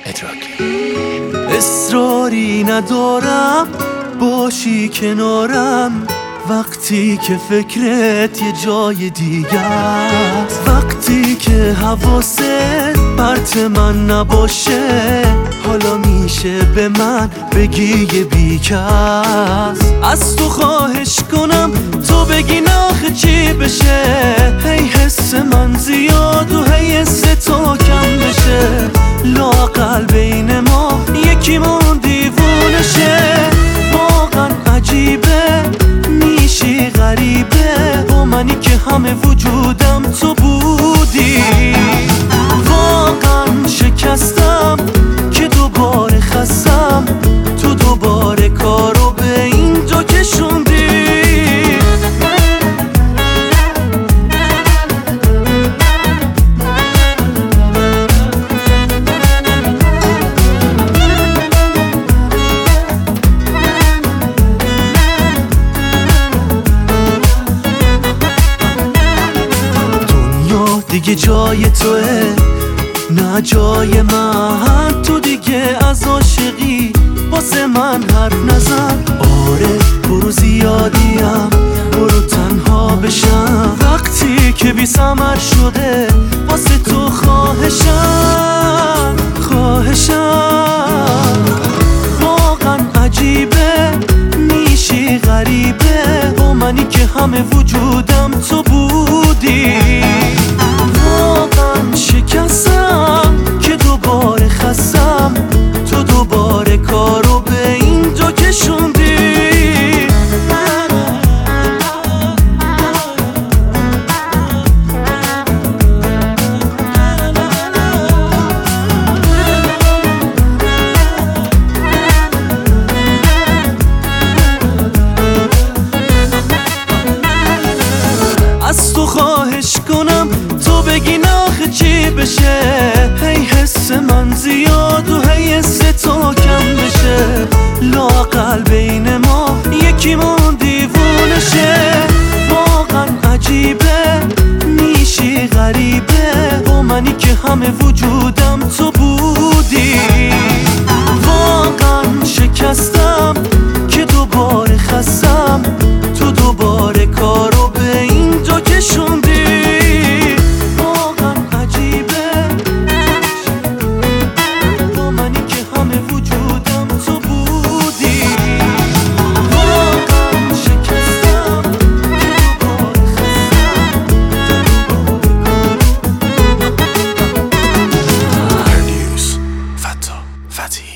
ادراک. اصراری ندارم باشی کنارم وقتی که فکرت یه جای دیگه است، وقتی که حواست پرت من نباشه، حالا میشه به من بگی یه بیکس. از تو خواهش کنم تو بگی ناخه چی بشه، هی حس من زیاد و هی حس تو کم بشه، لااقل بین ما یکیمون دیوونه شه. واقعا عجیبه میشی غریبه با منی که همه وجودم تو بودی. واقعا شکستم که دوباره خستم، تو دوباره کارو به این دو کشوندی. دیگه جای توه نه جای من، تو دیگه از عاشقی واسه من حرف نزن. آره برو زیادیم برو تنها بشم، وقتی که بی ثمر شده واسه تو خواهشم. واقعا عجیبه میشی غریبه با منی که همه وجودم تو بودی. واقعا شکستم که دوباره خستم، تو دوباره کارو به این دو کشوندی. از تو خواهش کنم تو بگی ناخه چی بشه، هی حس من زیاد و هی حس تو کم بشه، لااقل بین ما یکیمون دیوونه شه. واقعا عجیبه میشی غریبه با منی که همه وجودم تو بودی. واقعا شکستم که دوباره خستم، تو دوباره کارو به این دو کشوندی. Fatih.